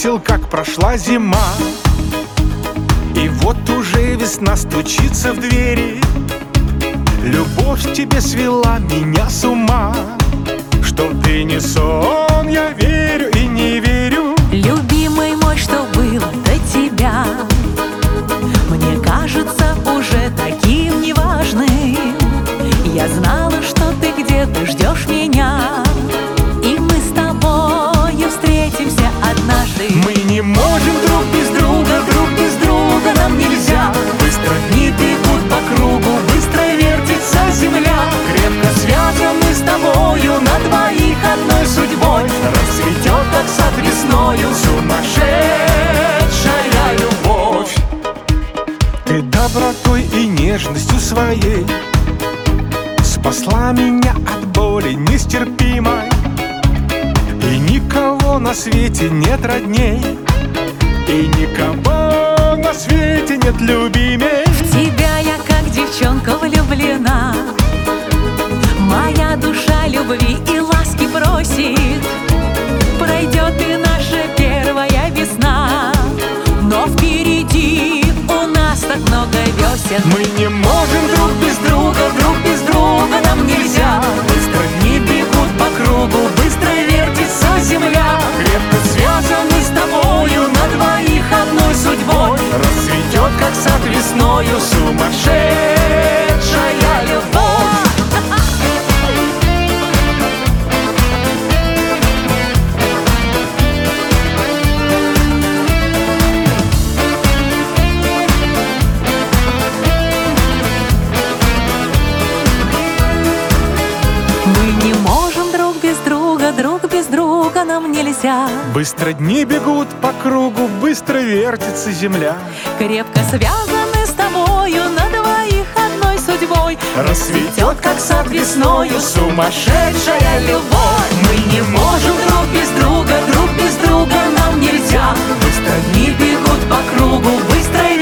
заметил, как прошла зима, и вот уже весна стучится в двери. Любовь к тебе свела меня с ума. Что ты не сон, я верю и не верю. Любимый мой, что было до тебя, мне кажется уже таким неважным. Я знала, что ты где-то ждешь меня, и мы с тобою встретимся однажды. Мы не можем друг без друга нам нельзя. Быстро дни бегут по кругу, быстро вертится земля. Крепко связаны с тобою, на двоих одной судьбой. Расцветет, как сад весною, сумасшедшая любовь. Ты добротой и нежностью своей спасла меня от боли нестерпимой, и никого на свете нет родней, и никого на свете нет любимей. В тебя я как девчонка влюблена, моя душа любви и ласки просит. Пройдет и наша первая весна, но впереди у нас так много весен. Мы не можем друг без друга нам нельзя. Быстро дни бегут по кругу, быстро вертится земля. Крепко связаны с тобою, на двоих одной судьбой. Расцветет, как сад весною, сумасшедшая любовь. Друг без друга нам нельзя. Быстро дни бегут по кругу, быстро вертится земля. Крепко связаны с тобою, на двоих одной судьбой. Расцветет, как сад весною, сумасшедшая любовь. Мы не можем друг без друга нам нельзя. Быстро дни бегут по кругу, быстро